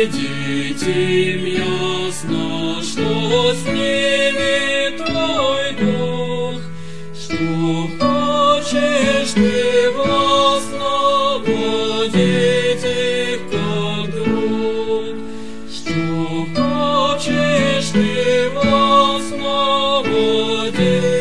видите ясно, что с ними Твой Дух, что хочешь Ты властно водить их как друг, что хочешь Ты властно водить.